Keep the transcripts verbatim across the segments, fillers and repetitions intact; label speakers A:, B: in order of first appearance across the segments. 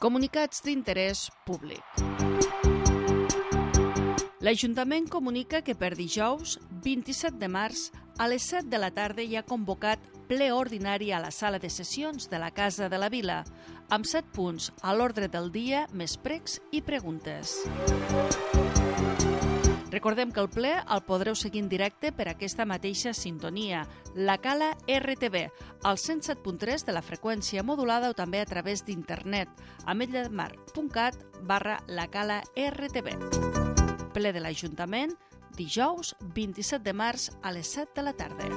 A: Comunicats d'interès públic. L'Ajuntament comunica que per dijous, vint-i-set de març, a les set de la tarda hi ha convocat ple ordinari a la sala de sessions de la Casa de la Vila, amb set punts a l'ordre del dia, més pregs i preguntes. Recordem que el ple el podreu seguir en directe per aquesta mateixa sintonia, la Cala R T V, al cent set punt tres de la freqüència modulada o també a través d'internet, a ametlla-de-mar punt cat barra la Cala R T V. Ple de l'Ajuntament, dijous vint-i-set de març a les set de la tarda.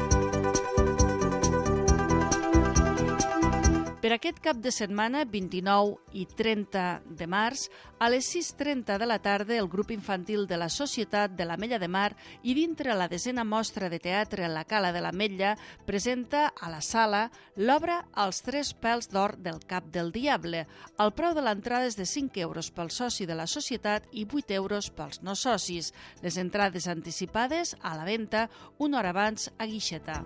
A: Per aquest cap de setmana, vint-i-nou i trenta de març, a les sis trenta de la tarda, el grup infantil de la Societat de l'Ametlla de Mar i dintre la desena mostra de teatre a la Cala de l'Ametlla presenta a la sala l'obra Els tres pèls d'or del cap del diable. El preu de l'entrada és de cinc euros pel soci de la Societat i vuit euros pels no socis. Les entrades anticipades a la venda una hora abans a guixeta.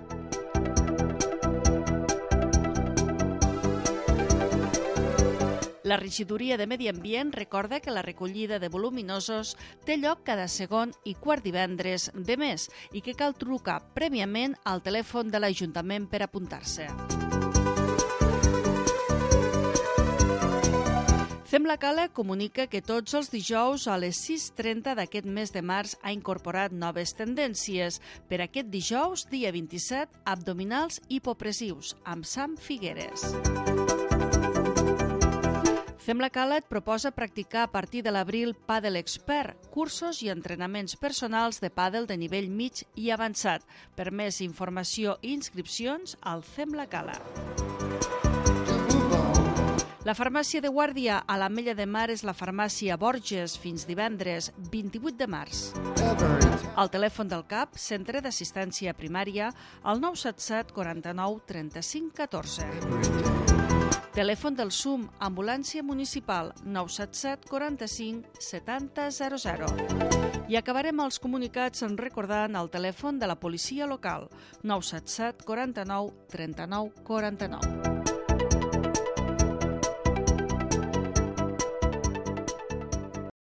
A: La regidoria de Medi Ambient recorda que la recollida de voluminosos té lloc cada segon i quart divendres de mes i que cal trucar prèviament al telèfon de l'Ajuntament per apuntar-se. Fem la Cala comunica que tots els dijous a les sis trenta d'aquest mes de març ha incorporat noves tendències. Per aquest dijous, dia vint-i-set, abdominals hipopressius, amb Sam Figueres. Fem la Cala et proposa practicar a partir de l'abril Pàdel Expert, cursos i entrenaments personals de pàdel de nivell mig i avançat. Per més informació i inscripcions, al Fem la Cala. La farmàcia de guàrdia a l'Ametlla de Mar és la farmàcia Borges fins divendres vint-i-vuit de març. El telèfon del C A P, Centre d'Assistència Primària, al nou set set quaranta-nou trenta-cinc catorze. Telèfon del S U M, ambulància municipal, nou set set quaranta-cinc setanta zero zero. I acabarem els comunicats recordant el telèfon de la policia local, nou set set quaranta-nou trenta-nou quaranta-nou.